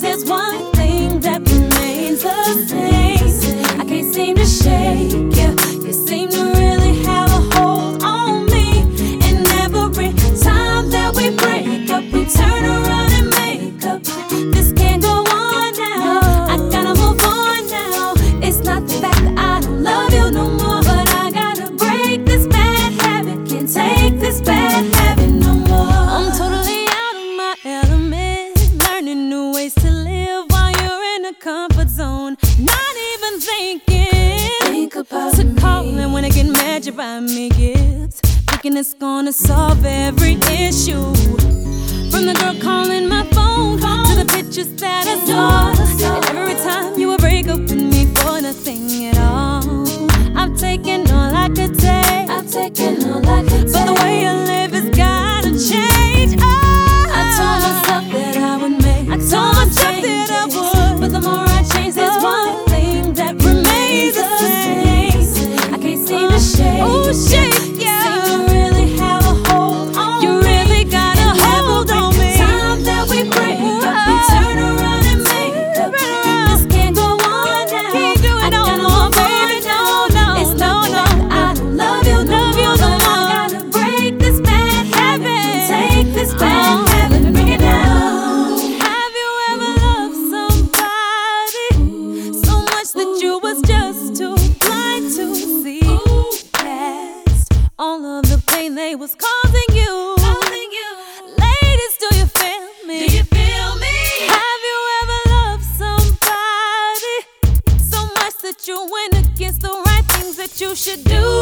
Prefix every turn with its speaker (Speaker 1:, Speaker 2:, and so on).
Speaker 1: there's one thing that remains the same. I can't seem to shake you. You seem to really have a hold on me. And every time that we break up, we turn around and make up. This can't go on now. I gotta move on now. It's not the fact that I don't love you no more, but I gotta break this bad habit. Can't take this bad habit no more. I'm totally out of my element, learning new ways to live while you're in a comfort zone. Not even thinking to call, and when I get mad, you buy me gifts, thinking it's gonna solve every issue. From the girl calling my phone to the pictures that I saw, and every time you would break up with me for nothing at all. I've taken all I could take, but the way I live has gotta change. I told myself that I would make, I told myself that I would, but the more I change, there's one thing that remains the same. I can't seem to shake. Oh, shake, yeah. Seem to really have a hold on me. You really got a hold on me. Time that we break up, we turn around and make up. This can't go on now. Can't do it no more, baby. No. It's not that I don't love you no more. I gotta break this bad habit. Take this bad habit and bring it down. Have you ever loved somebody so much that you was just too blind to see past all of the pain they was causing you? Ladies, do you feel me? Have you ever loved somebody so much that you went against the right things that you should do?